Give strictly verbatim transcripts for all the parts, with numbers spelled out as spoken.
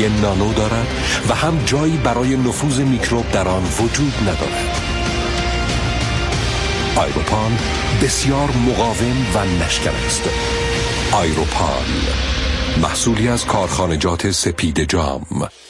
شکلی نانو دارد و هم جایی برای نفوذ میکروب در آن وجود ندارد. آیروپان بسیار مقاوم و نشکر است. آیروپان محصولی از کارخانجات سپید جام.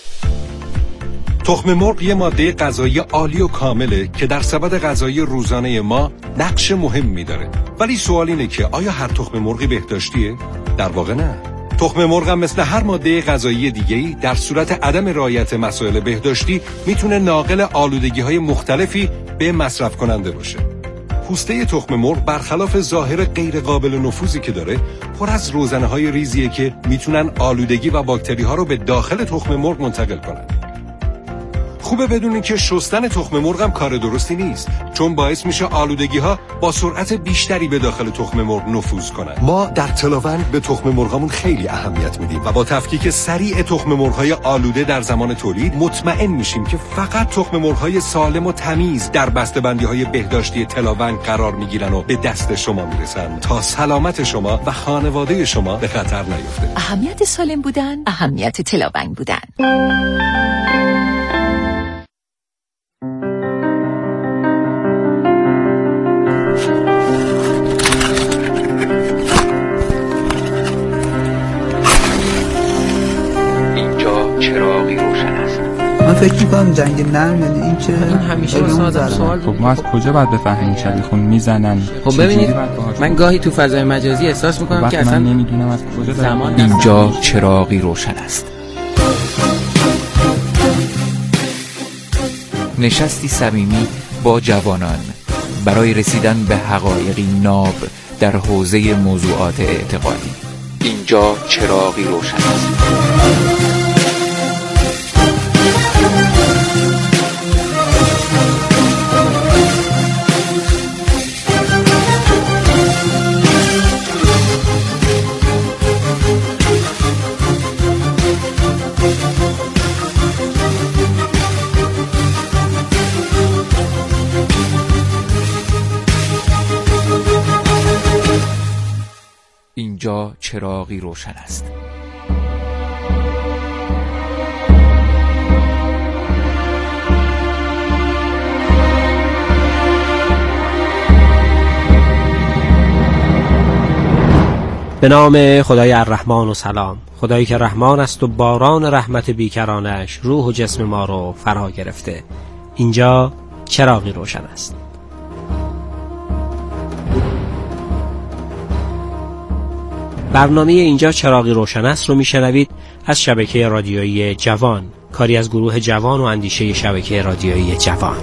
تخم مرغ یه ماده غذایی عالی و کامله که در سبد غذایی روزانه ما نقش مهمی داره. ولی سوال اینه که آیا هر تخم مرغی بهداشتیه؟ در واقع نه. تخم مرغ هم مثل هر ماده غذایی دیگه‌ای در صورت عدم رعایت مسائل بهداشتی میتونه ناقل آلودگی‌های مختلفی به مصرف کننده باشه. پوسته تخم مرغ برخلاف ظاهر غیر قابل نفوذی که داره، پر از روزنه‌های ریزیه که میتونن آلودگی و باکتری‌ها رو به داخل تخم مرغ منتقل کنن. خوبه بدونین که شستن تخم مرغ هم کار درستی نیست، چون باعث میشه آلودگی‌ها با سرعت بیشتری به داخل تخم مرغ نفوذ کنن. ما در تلاوند به تخم مرغامون خیلی اهمیت میدیم و با تفکیک سریع تخم مرغ‌های آلوده در زمان تولید مطمئن میشیم که فقط تخم مرغ‌های سالم و تمیز در بسته‌بندی‌های بهداشتی تلاوند قرار میگیرن و به دست شما میرسن تا سلامت شما و خانواده شما به خطر نیفته. اهمیت سالم بودن، اهمیت تلاوند بودن. چراغی روشن است. من فکر میکنم جنگ نرم یعنی این که این همیشه واسه سوال. خب ما از کجا باید بفهمیم شبیه خون میزنن؟ خب ببینید من گاهی تو فضای مجازی احساس میکنم که اصلا نمیدونم از کجا زمان اینجا چراغی روشن است. نشستی صمیمی با جوانان برای رسیدن به حقایقی ناب در حوزه موضوعات اعتقادی. اینجا چراغی روشن است. اینجا چراغی روشن است. به نام خدای الرحمن و سلام، خدایی که رحمان است و باران رحمت بیکرانش روح و جسم ما رو فرا گرفته. اینجا چراغی روشن است. برنامه اینجا چراغی روشن است رو میشنوید از شبکه رادیویی جوان، کاری از گروه جوان و اندیشه شبکه رادیویی جوان.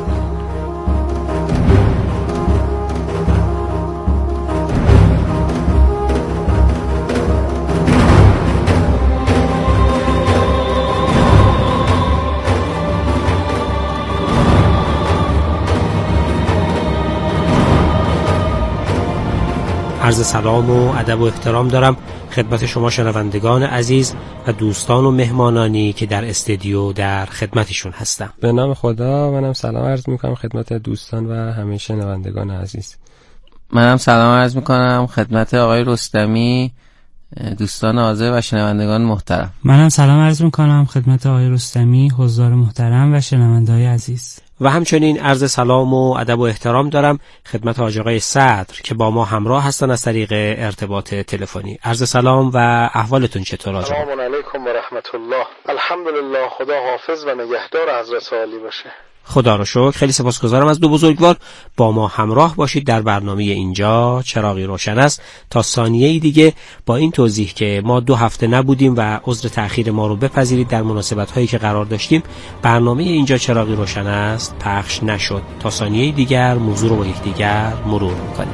عرض سلام و ادب و احترام دارم خدمت شما شنوندگان عزیز و دوستان و مهمانانی که در استودیو در خدمتشون هستم. به نام خدا منم سلام عرض میکنم خدمت دوستان و همه شنوندگان عزیز. منم سلام عرض میکنم خدمت آقای رستمی، دوستان حاضر و شنوندگان محترم. منم سلام عرض میکنم خدمت آقای رستمی، حضار محترم و شنوندگان عزیز. و همچنین عرض سلام و ادب و احترام دارم خدمت حاج آقای صدر که با ما همراه هستن از طریق ارتباط تلفنی. عرض سلام و احوالتون چطور حاج آقا؟ سلام علیکم و رحمت الله. الحمدلله، خدا حافظ و نگهدار حضرت عالی باشه. خدا رو شکر. خیلی سپاسگزارم از دو بزرگوار. با ما همراه باشید در برنامه اینجا چراغی روشن است تا ثانیه‌ای دیگه با این توضیح که ما دو هفته نبودیم و عذر تأخیر ما رو بپذیرید در مناسبت‌هایی که قرار داشتیم. برنامه اینجا چراغی روشن است پخش نشد. تا ثانیه‌ای دیگر موضوع رو با یکدیگر مرور می‌کنیم.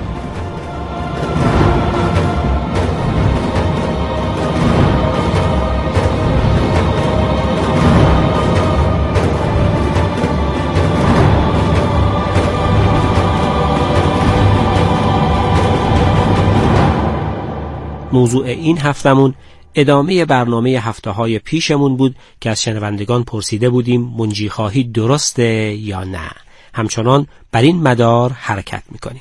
موضوع این هفتمون ادامه برنامه هفته‌های پیشمون بود که از شنوندگان پرسیده بودیم منجی خواهی درسته یا نه. همچنان بر این مدار حرکت میکنیم.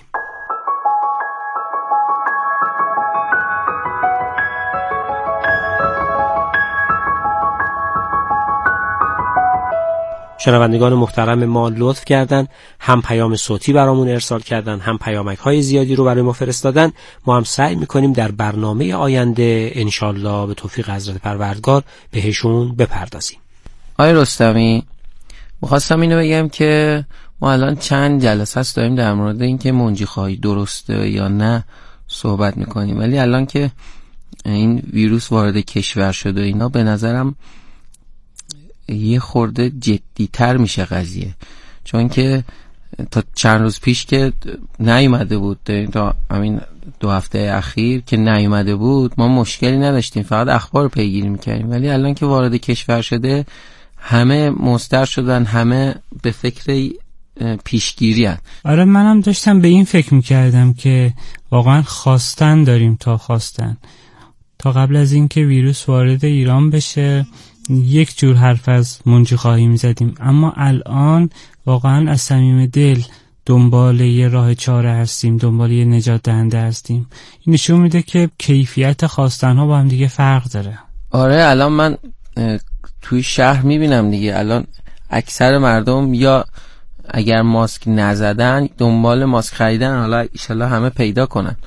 شنوندگان محترم ما لطف کردن، هم پیام صوتی برامون ارسال کردن، هم پیامک های زیادی رو برای ما فرستادن. ما هم سعی میکنیم در برنامه آینده انشالله به توفیق حضرت پروردگار بهشون بپردازیم. آقای رستمی، می‌خواستم اینو بگم که ما الان چند جلسه است داریم در مورد اینکه منجی خواهی درسته یا نه صحبت میکنیم، ولی الان که این ویروس وارد کشور شده اینا به نظرم یه خورده جدی‌تر میشه قضیه، چون که تا چند روز پیش که نیومده بود، تا همین دو هفته اخیر که نیومده بود ما مشکلی نداشتیم، فقط اخبار رو پیگیری میکردیم، ولی الان که وارد کشور شده همه مضطر شدن، همه به فکر پیشگیری هست. آره منم داشتم به این فکر میکردم که واقعا خواستن داریم تا خواستن. تا قبل از اینکه ویروس وارد ایران بشه یک جور حرف از منجی خواهی میزدیم، اما الان واقعا از صمیم دل دنبال یه راه چاره هستیم، دنبال یه نجات دهنده هستیم. این نشون میده که کیفیت خواستن ها با هم دیگه فرق داره. آره الان من توی شهر میبینم دیگه، الان اکثر مردم یا اگر ماسک نزدن دنبال ماسک خریدن، حالا انشالله همه پیدا کنن،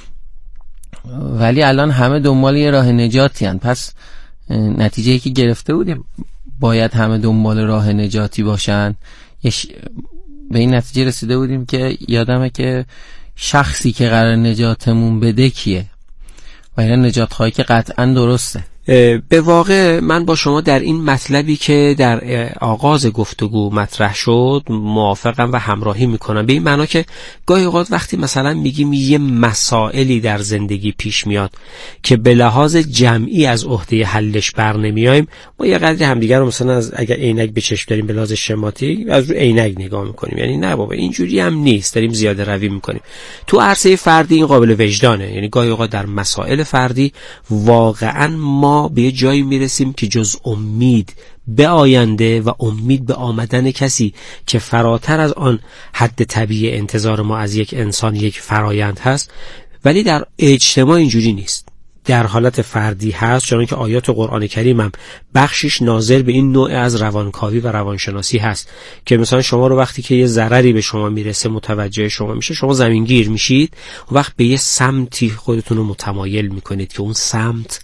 ولی الان همه دنبال یه راه نجاتی هن. پس نتیجه‌ای که گرفته بودیم باید همه دنبال راه نجاتی باشن. ش... به این نتیجه رسیده بودیم که یادمه که شخصی که قرار نجاتمون بده کیه و این نجات خواهی که قطعا درسته. به واقع من با شما در این مطلبی که در آغاز گفتگو مطرح شد موافقم و همراهی میکنم، به این معنا که گاهی اوقات وقتی مثلا میگیم یه مسائلی در زندگی پیش میاد که به لحاظ جمعی از عهده حلش بر نمیایم، ما یه قدری همدیگه رو مثلا از اگر عینک به چشم داریم به لحاظ شماتی از رو عینک نگاه میکنیم، یعنی نه بابا اینجوری هم نیست، داریم زیاده روی میکنیم. تو عرصه فردی این قابل وجدانه، یعنی گاهی اوقات در مسائل فردی واقعا ما به یه جایی میرسیم که جز امید به آینده و امید به آمدن کسی که فراتر از آن حد طبیعی انتظار ما از یک انسان یک فرایند هست، ولی در اجتماع اینجوری نیست، در حالت فردی هست، چون که آیات قرآن کریم هم بخشش ناظر به این نوع از روانکاوی و روانشناسی هست که مثلا شما رو وقتی که یه ضرری به شما میرسه متوجه شما میشه، شما زمینگیر میشید و وقت به یه سمتی خودتون رو متمایل میکنید که اون سمت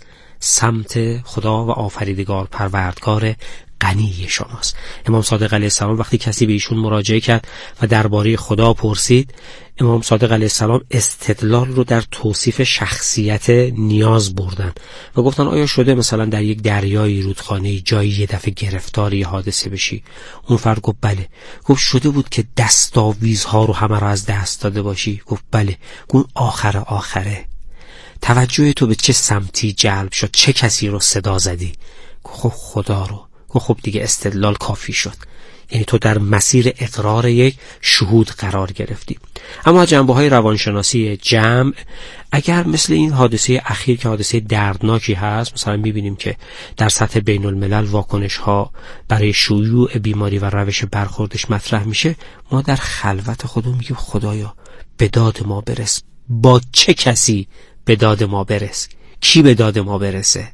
سمت خدا و آفریدگار پروردگار غنی شماست. امام صادق علیه السلام وقتی کسی به ایشون مراجعه کرد و درباره خدا پرسید، امام صادق علیه السلام استدلال رو در توصیف شخصیت نیاز بردن و گفتن آیا شده مثلا در یک دریایی رودخانه‌ای جایی یه دفعه گرفتار یه حادثه بشی؟ اون فرد گفت بله. گفت شده بود که دستاویزها رو همه رو از دست داده باشی؟ گفت بله. گفت آخره آخره توجه تو به چه سمتی جلب شد؟ چه کسی رو صدا زدی؟ خب خدا رو. خب دیگه استدلال کافی شد، یعنی تو در مسیر اقرار یک شهود قرار گرفتی. اما جنبه‌های روانشناسی جمع اگر مثل این حادثه اخیر که حادثه دردناکی هست، مثلا می‌بینیم که در سطح بین الملل واکنش‌ها برای شیوع بیماری و روش برخوردش مطرح میشه، ما در خلوت خودمون میگیم خدایا به داد ما برس. با چه کسی به داد ما برس؟ کی به داد ما برسه؟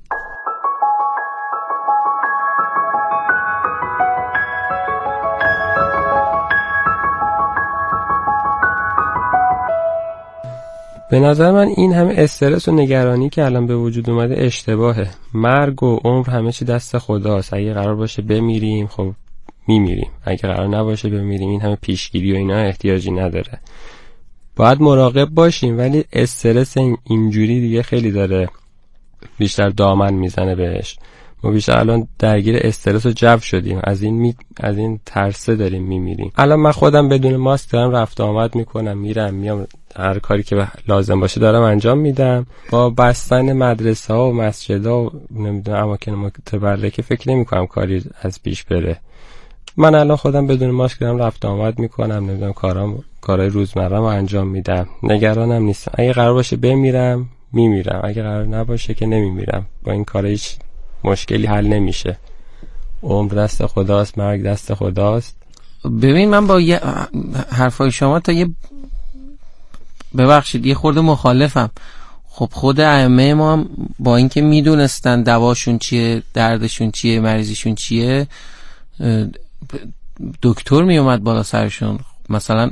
به نظر من این همه استرس و نگرانی که الان به وجود اومده اشتباهه. مرگ و عمر همه چی دست خداست. اگه قرار باشه بمیریم خب میمیریم، اگه قرار نباشه بمیریم این همه پیشگیری و اینا احتیاجی نداره. باید مراقب باشیم، ولی استرس اینجوری دیگه خیلی داره بیشتر دامن میزنه بهش. ما بیشتر الان درگیر استرس و جو شدیم، از این می... از این ترسه داریم میمیریم. الان من خودم بدون ماسک دارم رفت آمد میکنم، میرم میام، هر کاری که لازم باشه دارم انجام میدم. با بستن مدرسه ها و مسجد ها و نمیدونم اماکن متبرکه فکر نمی کنم کاری از پیش بره. من الان خودم بدون ماسک دارم رفت آمد میکنم، نمیدونم کارام کارهای روزمره‌مو انجام میدم، نگرانم نیستم. اگه قرار باشه بمیرم میمیرم، اگه قرار نباشه که نمیمیرم. با این کار هیچ مشکلی حل نمیشه. عمر دست خداست، مرگ دست خداست. ببین من با یه حرفای شما تا یه ببخشید یه خورده مخالفم. خب خود ائمه ما هم با اینکه میدونستن دواشون چیه، دردشون چیه، مریضیشون چیه، دکتر می اومد بالا سرشون، مثلا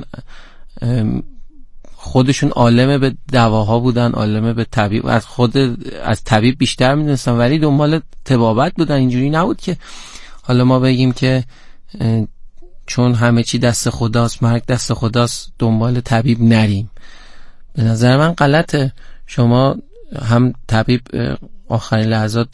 خودشون عالم به دواها بودن، عالم به طبیب، از خود از طبیب بیشتر میدونستن، ولی دنبال طبابت بودن. اینجوری نبود که حالا ما بگیم که چون همه چی دست خداست، مرگ دست خداست، دنبال طبیب نریم. به نظر من غلطه. شما هم طبیب آخرین لحظات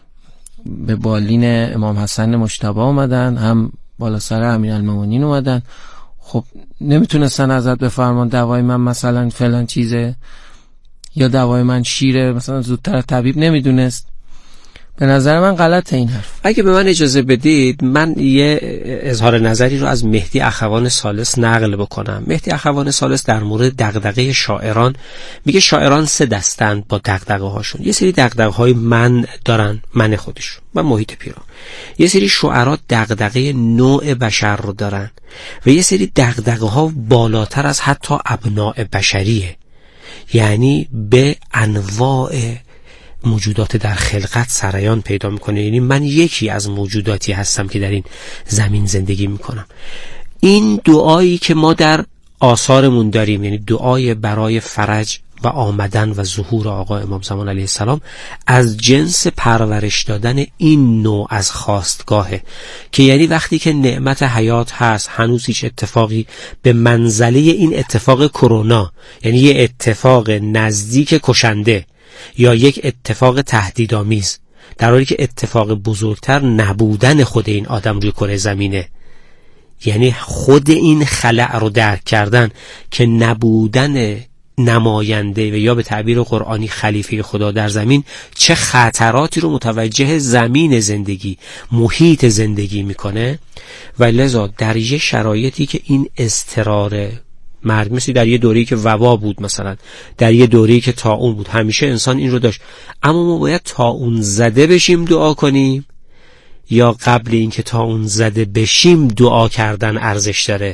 به بالین امام حسن مجتبی اومدن، هم بالا سر امیرالمومنین اومدن. خب نمیتونستن ازت بفرمان دوای من مثلا فلان چیزه یا دوای من شیره، مثلا زودتر طبیب نمیدونست. به نظر من غلطه این حرف. اگه به من اجازه بدید من یه اظهار نظری رو از مهدی اخوان ثالث نقل بکنم. مهدی اخوان ثالث در مورد دغدغه شاعران میگه شاعران سه دستند با دغدغه هاشون. یه سری دغدغه های من دارن، من خودشون و محیط پیرا. یه سری شعرا دغدغه نوع بشر رو دارن و یه سری دغدغه ها بالاتر از حتی ابناء بشریه، یعنی به انواع موجودات در خلقت سرایان پیدا میکنه. یعنی من یکی از موجوداتی هستم که در این زمین زندگی میکنم. این دعایی که ما در آثارمون داریم، یعنی دعای برای فرج و آمدن و ظهور آقا امام زمان علیه السلام، از جنس پرورش دادن این نوع از خواستگاهه، که یعنی وقتی که نعمت حیات هست، هنوز هیچ اتفاقی به منزله این اتفاق کرونا، یعنی یه اتفاق نزدیک کشنده یا یک اتفاق تهدیدآمیز، در حالی که اتفاق بزرگتر نبودن خود این آدم روی کره زمینه، یعنی خود این خلأ رو درک کردن که نبودن نماینده و یا به تعبیر قرآنی خلیفه خدا در زمین چه خطراتی رو متوجه زمین زندگی، محیط زندگی میکنه. و لذا در یه شرایطی که این اضطرار مرگ، مثل در یه دوره‌ای که وبا بود، مثلا در یه دوره‌ای که طاعون بود، همیشه انسان این رو داشت. اما ما باید طاعون زده بشیم دعا کنیم یا قبل این که طاعون زده بشیم دعا کردن ارزش داره؟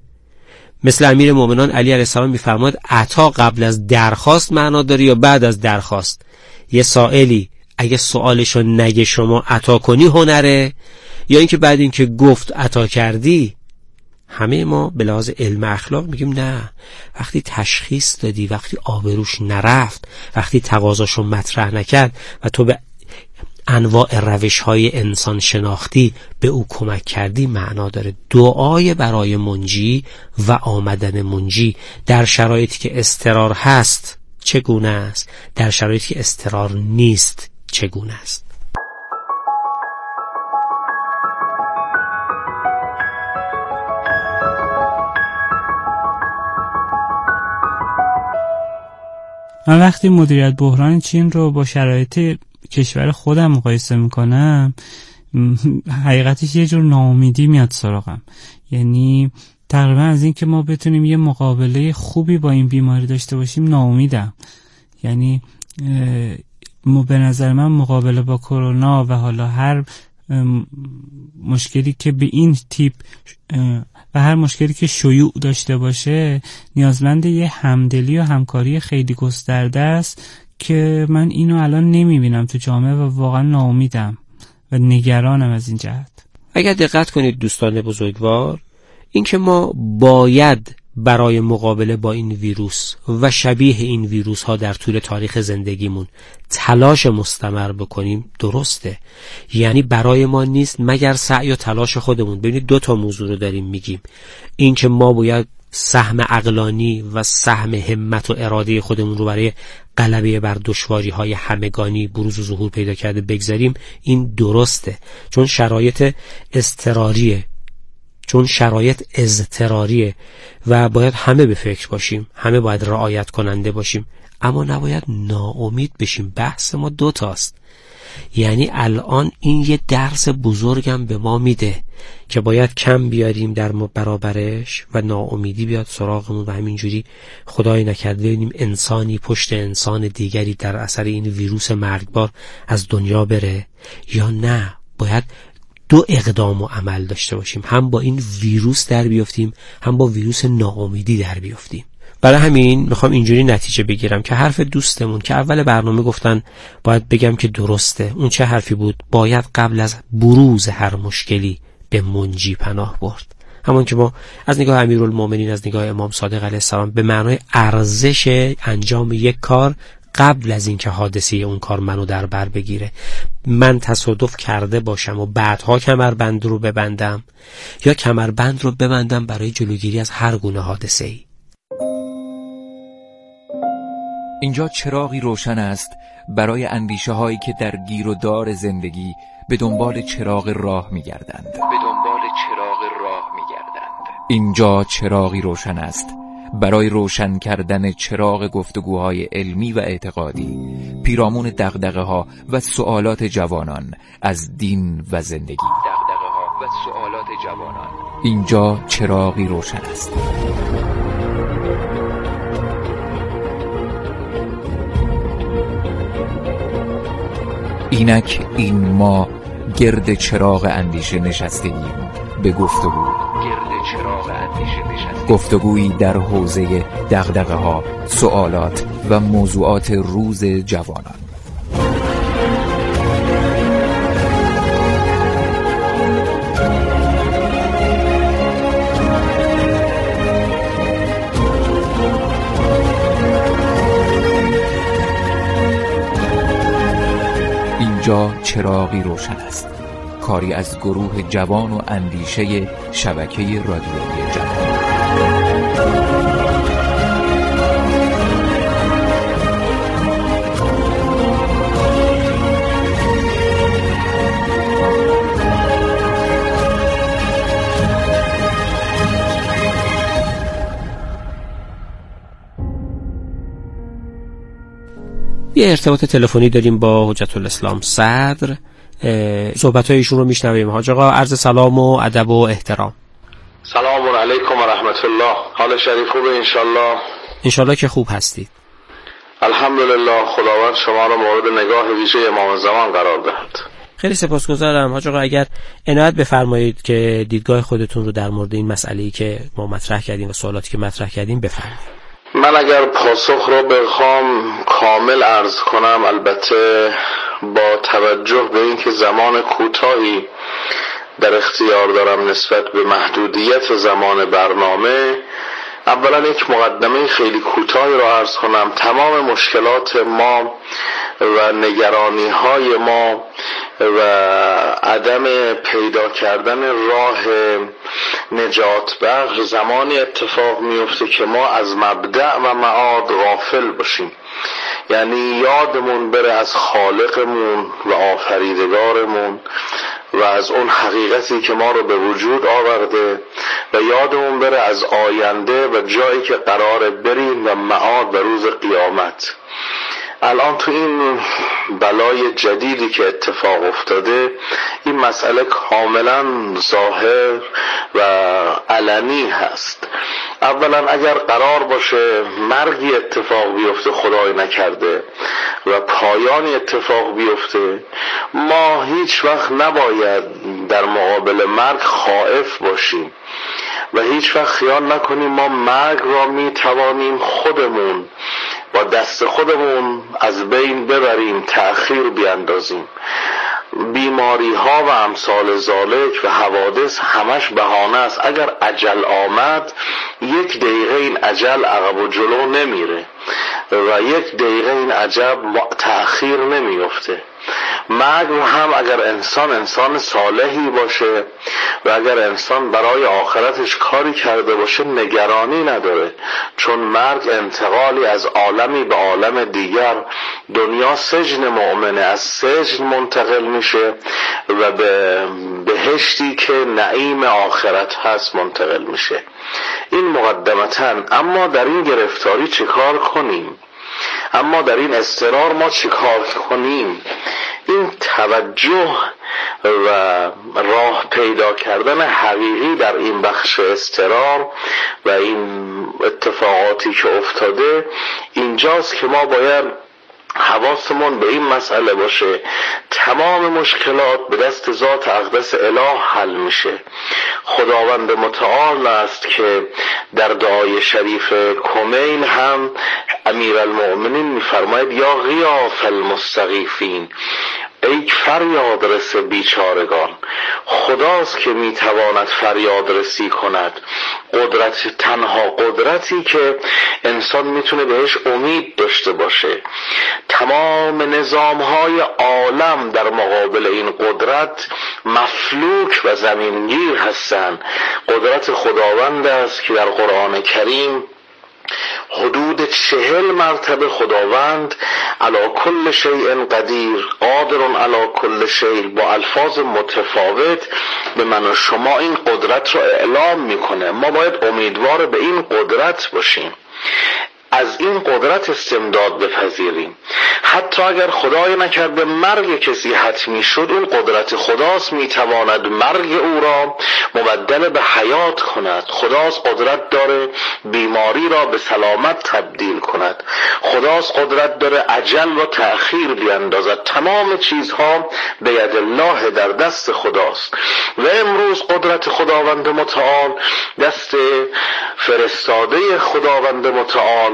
مثل امیر مومنان علی علیه السلام میفرماد عطا قبل از درخواست معنا داره یا بعد از درخواست؟ یه سائلی اگه سوالشو نگه شما عطا کنی هنره، یا اینکه بعد این که گفت عطا کردی؟ همه ما به لحاظ علم اخلاق میگیم نه، وقتی تشخیص دادی، وقتی آبروش نرفت، وقتی تقاضاشو مطرح نکرد و تو به انواع روش‌های انسان شناختی به او کمک کردی، معنا داره. دعای برای منجی و آمدن منجی در شرایطی که اضطرار هست چگونه است؟ در شرایطی که اضطرار نیست چگونه است؟ من وقتی مدیریت بحران چین رو با شرایط کشور خودم مقایسه میکنم، حقیقتش یه جور ناامیدی میاد سراغم. یعنی تقریبا از این که ما بتونیم یه مقابله خوبی با این بیماری داشته باشیم ناامیدم. یعنی به نظر من مقابله با کرونا و حالا هر مشکلی که به این تیپ و هر مشکلی که شیوع داشته باشه نیازمند یه همدلی و همکاری خیلی گسترده است که من اینو الان نمیبینم تو جامعه و واقعا ناامیدم و نگرانم از این جهت. اگر دقت کنید دوستان بزرگوار، این که ما باید برای مقابله با این ویروس و شبیه این ویروس ها در طول تاریخ زندگیمون تلاش مستمر بکنیم درسته. یعنی برای ما نیست مگر سعی و تلاش خودمون. ببینید دو تا موضوع رو داریم میگیم، این که ما باید سهم عقلانی و سهم همت و اراده خودمون رو برای غلبه بر دشواری های همگانی بروز و ظهور پیدا کرده بگذاریم، این درسته، چون شرایط اضطراریه، چون شرایط اضطراریه و باید همه به فکر باشیم، همه باید رعایت کننده باشیم، اما نباید ناامید بشیم. بحث ما دو تاست. یعنی الان این یه درس بزرگم به ما میده که باید کم بیاریم در برابرش و ناامیدی بیاد سراغمون و همینجوری خدای نکرده ببینیم انسانی پشت انسان دیگری در اثر این ویروس مرگبار از دنیا بره، یا نه باید دو اقدام و عمل داشته باشیم، هم با این ویروس در بیافتیم، هم با ویروس ناامیدی در بیافتیم. برای همین میخوام اینجوری نتیجه بگیرم که حرف دوستمون که اول برنامه گفتن باید بگم که درسته. اون چه حرفی بود؟ باید قبل از بروز هر مشکلی به منجی پناه برد. همون که ما از نگاه امیرالمومنین، از نگاه امام صادق علیه السلام به معنای ارزش انجام یک کار قبل از اینکه حادثه اون کار منو در بر بگیره، من تصادف کرده باشم و بعدها کمربند رو ببندم یا کمربند رو ببندم برای جلوگیری از هر گونه حادثه ای. اینجا چراغی روشن است برای اندیشه هایی که در گیر و دار زندگی به دنبال چراغ راه می‌گردند. به دنبال چراغ راه می‌گردند. اینجا چراغی روشن است برای روشن کردن چراغ گفتگوهای علمی و اعتقادی پیرامون دغدغه‌ها و سوالات جوانان از دین و زندگی. دغدغه‌ها و سوالات جوانان. اینجا چراغی روشن است. اینک این ما گرد چراغ اندیشه نشستگیم به گفتگو. گرد چراغ اندیشه نشستگیم. گفتگویی در حوزه دغدغه‌ها، سوالات و موضوعات روز جوانان. اینجا چراغی روشن است، کاری از گروه جوان و اندیشه شبکه رادیویی جوان. یه ارتباط تلفنی داریم با حجت الاسلام صدر، صحبت‌های ایشون رو میشنویم. حاج آقا عرض سلام و ادب و احترام. سلام علیکم و رحمت الله. حال شریف خوبه انشالله؟ انشالله که خوب هستید. الحمدلله. خداوند شما رو مورد نگاه ویژه امام زمان قرار دهد. خیلی سپاسگزارم. حاج آقا اگر عنایت بفرمایید که دیدگاه خودتون رو در مورد این مسئله‌ای که ما مطرح کردیم و سوالاتی که مطرح کردیم بفرمایید. من اگر پاسخ رو بخوام کامل عرض کنم، البته با توجه به اینکه زمان کوتاهی در اختیار دارم نسبت به محدودیت زمان برنامه، اولا یک مقدمه خیلی کوتاهی رو عرض کنم. تمام مشکلات ما و نگرانی های ما و عدم پیدا کردن راه نجات بخش زمانی اتفاق میفته که ما از مبدأ و معاد غافل باشیم، یعنی یادمون بره از خالقمون و آفریدگارمون و از اون حقیقتی که ما رو به وجود آورده و یادمون بره از آینده و جایی که قراره بریم و معاد و روز قیامت. الان تو این بلای جدیدی که اتفاق افتاده این مسئله کاملا ظاهر و علنی هست. اولا اگر قرار باشه مرگی اتفاق بیفته، خدای نکرده، و پایانی اتفاق بیفته، ما هیچ وقت نباید در مقابل مرگ خائف باشیم و هیچ وقت خیال نکنیم ما مرگ را می توانیم خودمون با دست خودمون از بین ببریم، تأخیر بیاندازیم. بیماری ها و امثال ذالک و حوادث همش بهانه است. اگر اجل آمد یک دقیقه این اجل عقب و جلو نمیره و یک دقیقه این عجب تأخیر نمیفته. مرگ هم اگر انسان انسان صالحی باشه و اگر انسان برای آخرتش کاری کرده باشه نگرانی نداره، چون مرگ انتقالی از عالمی به عالم دیگر. دنیا سجن مؤمنه، از سجن منتقل میشه و به بهشتی که نعیم آخرت هست منتقل میشه. این مقدمتاً. اما در این گرفتاری چه کار کنیم؟ اما در این اضطرار ما چه کار کنیم؟ این توجه و راه پیدا کردن حقیقی در این بخش اضطرار و این اتفاقاتی که افتاده اینجاست که ما باید حواسمون به این مسئله باشه. تمام مشکلات به دست ذات اقدس اله حل میشه. خداوند متعال است که در دعای شریف کمیل هم امیرالمؤمنین میفرماید یا غیاث المستغیثین، ای فریاد رس بیچارگان. خداست که میتواند فریاد رسی کند. قدرت، تنها قدرتی که انسان میتونه بهش امید داشته باشه. تمام نظامهای عالم در مقابل این قدرت مفلوک و زمینگیر هستند. قدرت خداوند است که در قرآن کریم حدود چهل مرتبه خداوند علی کل شیء قدیر، قادر علی کل شیء، با الفاظ متفاوت به من و شما این قدرت رو اعلام میکنه. ما باید امیدوار به این قدرت باشیم، از این قدرت استمداد بپذیریم. حتی اگر خدای نکرده مرگ کسی حتمی شد، اون قدرت خداست، میتواند مرگ او را مبدل به حیات کند. خداست قدرت داره بیماری را به سلامت تبدیل کند. خداست قدرت داره اجل را تأخیر بیندازد. تمام چیزها به ید الله، در دست خداست. و امروز قدرت خداوند متعال دست فرستاده خداوند متعال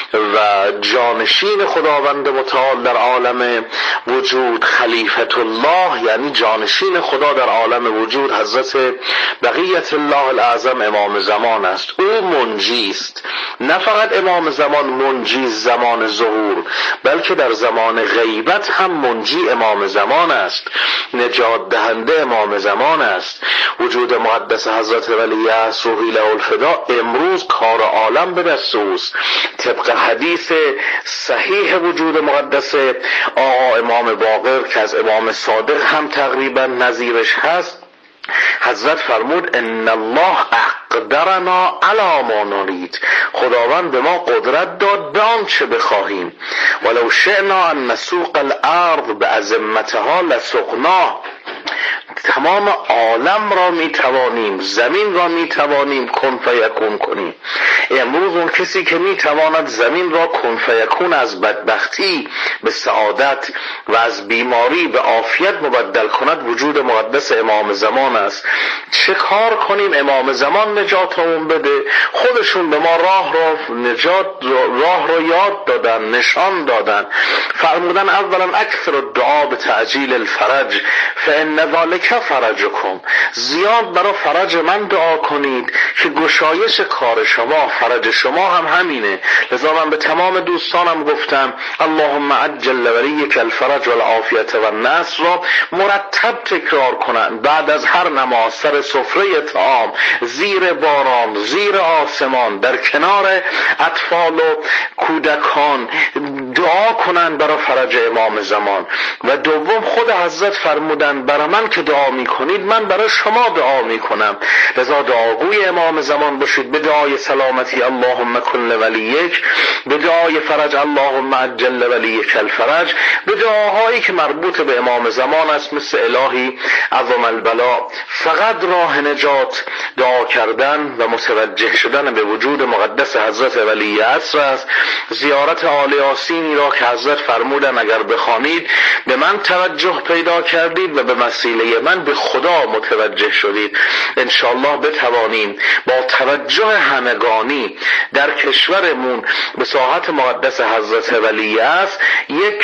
و جانشین خداوند متعال در عالم وجود، خلیفت الله یعنی جانشین خدا در عالم وجود، حضرت بقیت الله الاعظم امام زمان است. او منجی است. نه فقط امام زمان منجی زمان ظهور، بلکه در زمان غیبت هم منجی امام زمان است، نجات دهنده امام زمان است. وجود مقدس حضرت ولی است روحی له الفدا امروز کار عالم به دست اوست. طبق حدیث صحیح وجود مقدس آقا امام باقر که از امام صادق هم تقریبا نظیرش هست، حضرت فرمود ان الله اقدرنا علی ما نرید. خداوند به ما قدرت داد به آنچه بخواهیم. ولو شئنا ان نسوق الارض بعظمتها لسقناه. تمام عالم را میتوانیم، زمین را میتوانیم کن فیکون کنیم. امروز اون کسی که میتواند زمین را کن فیکون از بدبختی به سعادت و از بیماری به عافیت مبدل کند وجود مقدس امام زمان است. چه کار کنیم امام زمان نجاتمون بده؟ خودشون به ما راه را نجات راه را یاد دادن، نشان دادن. فرمودن اولا اکثر الدعا به تعجیل الفرج فان ذلک فرجکم. زیاد برای فرج من دعا کنید که گشایش کار شما، فرج شما هم همینه. لذا من به تمام دوستانم گفتم اللهم عجل ولیک الفرج والعافیت والنصر را مرتب تکرار کنند. بعد از هر نماز سر سفره طعام، زیر باران، زیر آسمان، در کنار اطفال و کودکان دعا کنند برای فرج امام زمان. و دوم خود حضرت فرمودند برای من که دعا میکنید من برای شما دعا میکنم. لذا دعاگوی امام زمان باشید. به دعای سلامتی اللهم کن ولیک، به دعای فرج اللهم عجل ولیک الفرج، به دعاهایی که مربوط به امام زمان است مثل الهی عظم البلا. فقط راه نجات دعا کردن و متوجه شدن به وجود مقدس حضرت ولی عصر است. زیارت آل یاسینی را که حضرت فرمودن اگر بخوانید به من توجه پیدا کردید و به وسیله من به خدا متوجه شدید. انشاءالله بتوانیم با توجه همگانی در کشورمون به ساحت مقدس حضرت ولی است یک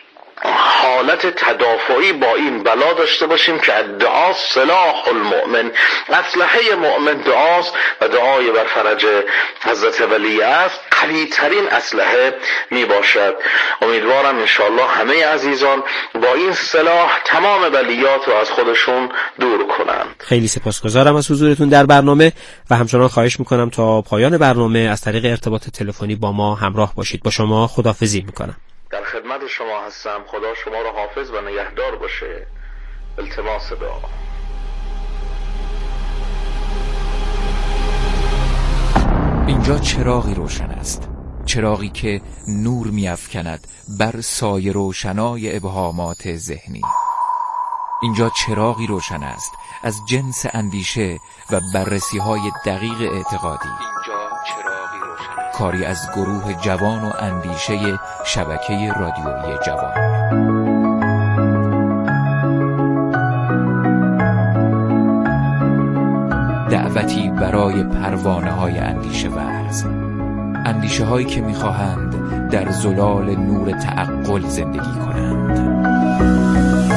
حالت تدافعی با این بلا داشته باشیم که دعا سلاح المؤمن، اسلحه مؤمن دعاست و دعای بر فرج حضرت ولی است قوی ترین اسلحه می باشد. امیدوارم انشاءالله همه عزیزان با این سلاح تمام بلیات رو از خودشون دور کنند. خیلی سپاسگزارم از حضورتون در برنامه و همچنان خواهش میکنم تا پایان برنامه از طریق ارتباط تلفنی با ما همراه باشید. با شما خداحافظی میکنم. در خدمت شما هستم. خدا شما را حافظ و نگهدار باشه. التماس دعا. اینجا چراغی روشن است، چراغی که نور می‌افکند بر سایه روشنای ابهامات ذهنی. اینجا چراغی روشن است از جنس اندیشه و بررسی‌های دقیق اعتقادی. اینجا چراغی روشن است. کاری از گروه جوان و اندیشه شبکه رادیویی جوان. دعوتی برای پروانه های اندیشه ورز، اندیشه هایی که میخواهند در زلال نور تعقل زندگی کنند.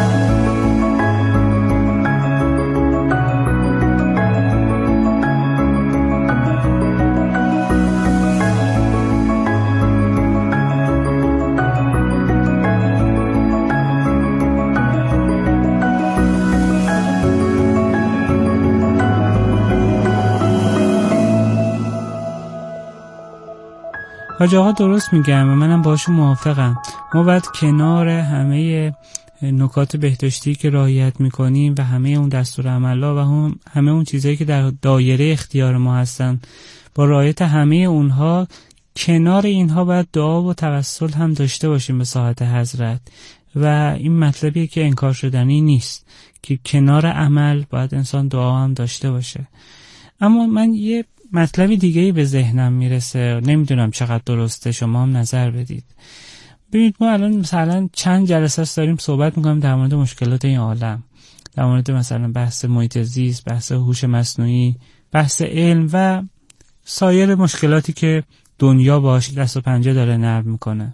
حاج آقا درست میگم و منم باشون موافقم. ما باید کنار همه نکات بهداشتی که رعایت میکنیم و همه اون دستورالعمل‌ها و هم همه اون چیزایی که در دایره اختیار ما هستن، با رعایت همه اونها، کنار اینها باید دعا و توسل هم داشته باشیم به ساحت حضرت و این مطلبیه که انکار شدنی نیست که کنار عمل باید انسان دعا هم داشته باشه. اما من یه مطلبی دیگه‌ای به ذهنم میرسه، نمیدونم چقدر درسته، شما هم نظر بدید. ببینید ما الان مثلا چند جلسه است داریم صحبت میکنیم در مورد مشکلات این عالم، در مورد مثلا بحث محیط زیست، بحث هوش مصنوعی، بحث علم و سایر مشکلاتی که دنیا باهاش دست و پنجه داره نرم میکنه.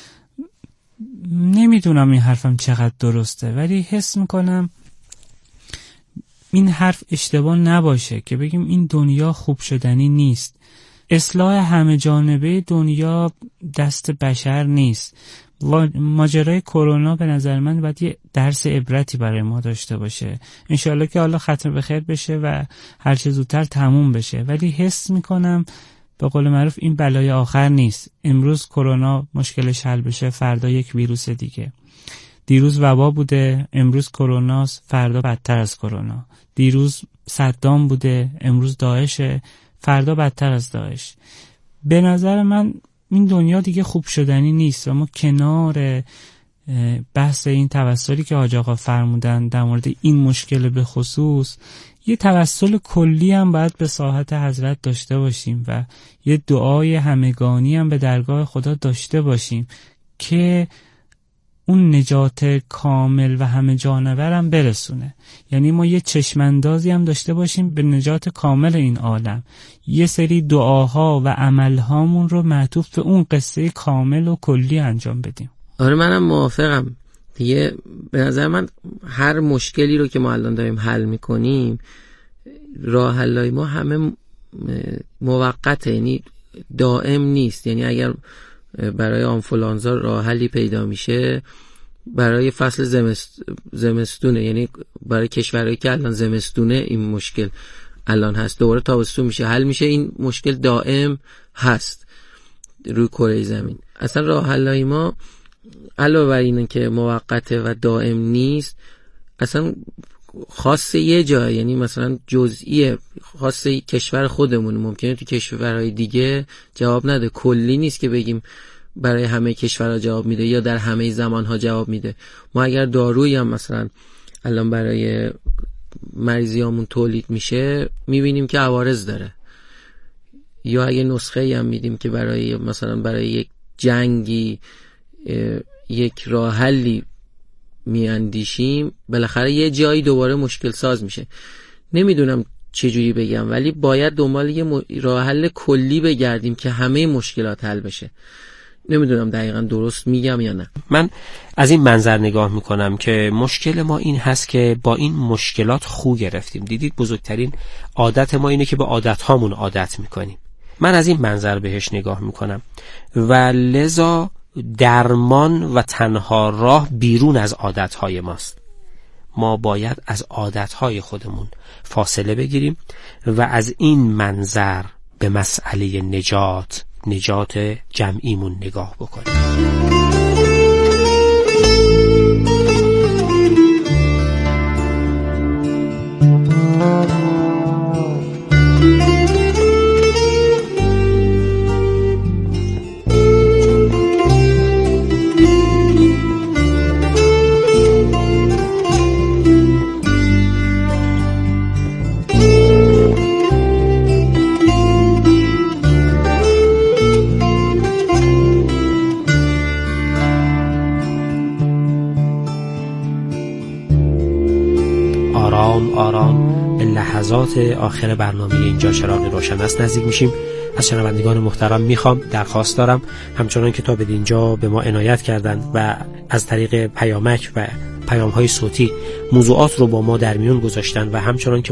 نمیدونم این حرفم چقدر درسته، ولی حس میکنم این حرف اشتباه نباشه که بگیم این دنیا خوب شدنی نیست. اصلاح همه جانبه دنیا دست بشر نیست. ماجرای کرونا به نظر من باید یه درس عبرتی برای ما داشته باشه. انشالله که الله ختم به خیر بشه و هر چه زودتر تموم بشه، ولی حس میکنم به قول معروف این بلای آخر نیست. امروز کرونا مشکلش حل بشه، فردا یک ویروس دیگه. دیروز وبا بوده، امروز کروناست، فردا بدتر از کرونا. دیروز صدام بوده، امروز داعشه، فردا بدتر از داعش. به نظر من این دنیا دیگه خوب شدنی نیست و ما کنار بحث این توسلی که حاج آقا فرمودن در مورد این مشکل به خصوص، یه توسل کلی هم باید به ساحت حضرت داشته باشیم و یه دعای همگانی هم به درگاه خدا داشته باشیم که اون نجات کامل و همه جانور هم برسونه. یعنی ما یه چشماندازی هم داشته باشیم به نجات کامل این عالم، یه سری دعاها و عملهامون رو معطوف به اون قصه کامل و کلی انجام بدیم. آره منم موافقم دیگه. به نظر من هر مشکلی رو که ما الان داریم حل میکنیم، راه حلای ما همه موقته، یعنی دائم نیست. یعنی اگر برای آنفولانزا راه حلی پیدا میشه برای فصل زمست... زمستونه، یعنی برای کشورهایی که الان زمستونه این مشکل الان هست، دوباره تابستون میشه حل میشه. این مشکل دائم هست روی کره زمین. اصلا راه حلای ما علاوه بر اینه که موقته و دائم نیست، اصلا خاص یه جای، یعنی مثلا جزئیه خاص کشور خودمون، ممکنه تو کشورهای دیگه جواب نده. کلی نیست که بگیم برای همه کشورها جواب میده یا در همه زمانها جواب میده. ما اگر دارویی هم مثلا الان برای مریضیامون تولید میشه میبینیم که عوارض داره، یا اگه نسخه‌ای هم میدیم که برای مثلا برای یک جنگی یک راه حلی میاندیشیم، بالاخره یه جایی دوباره مشکل ساز میشه. نمیدونم چجوری بگم، ولی باید دنبال یه راه حل کلی بگردیم که همه مشکلات حل بشه. نمیدونم دقیقا درست میگم یا نه. من از این منظر نگاه میکنم که مشکل ما این هست که با این مشکلات خو گرفتیم. دیدید بزرگترین عادت ما اینه که به عادت هامون عادت میکنیم. من از این منظر بهش نگاه میکنم و لذا درمان و تنها راه بیرون از عادتهای ماست. ما باید از عادتهای خودمون فاصله بگیریم و از این منظر به مسئله نجات نجات جمعیمون نگاه بکنیم. آرام آرام به لحظات آخر برنامه اینجا چراغ روشن است نزدیک میشیم. از شنوندگان محترم میخوام درخواست دارم، همچنان که تا به اینجا به ما عنایت کردند و از طریق پیامک و پیام‌های صوتی موضوعات رو با ما در میون گذاشتن و همچنان که